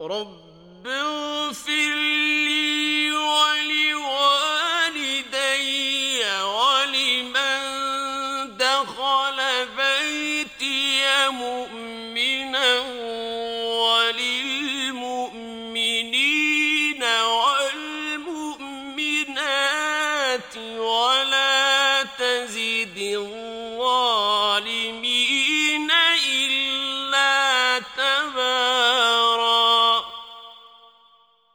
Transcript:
رب اغفر لي ولوالدي ولمن دخل بيتي مؤمنا وللمؤمنين والمؤمنات ولا تزد